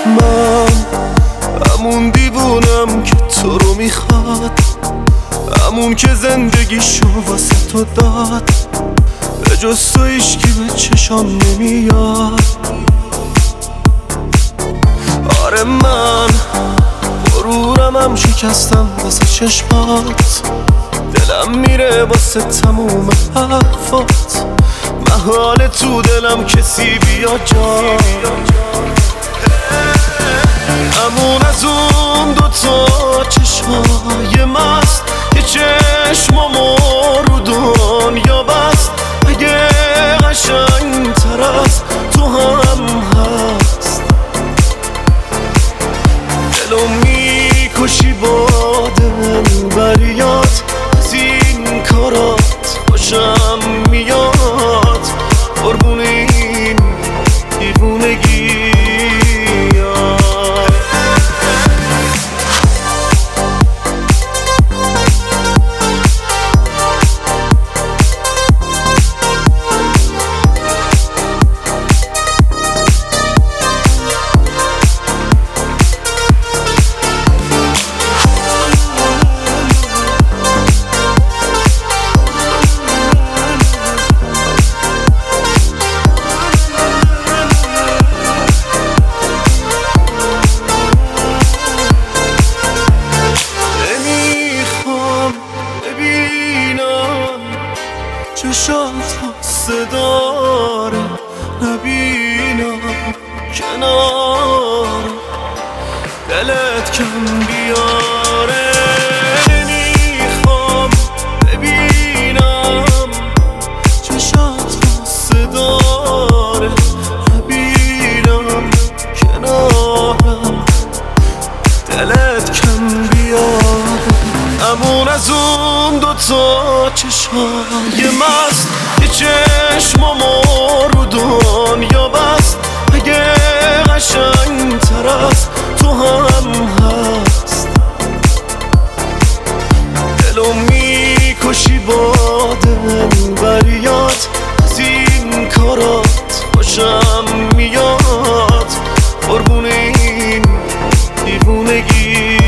من همون دیوونم که تو رو میخواد، همون که زندگیشو واسه تو داد، به جز تو هیچکی به چشام نمیاد. آره من غرورم هم شکستم واسه چشمات، دلم میره واسه تموم حرفات، محال تو دلم کسی بیاد جا. همون از اون دوتا چشمای مست که چشمامو رو دنیا بست، اگه قشنگ تر از تو هم هست، دلو میکشی با دلبریات، از این کارات خوشم میاد، قربون این دیوونگی. چشات حسه داره نبینم کنار دلت کم بیاره، نمیخوام ببینم چشات حسه داره نبینم کنارم دلت کم بیاره. همون از اون دوتا چشمای مست که چشمامو رو دنیا بست، اگه قشنگ تر از تو هم هست، دلو میکشی با دلبریات، از این کارات خوشم میاد، قربون این دیوونگی.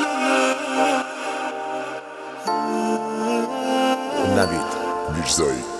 نوید میرزایی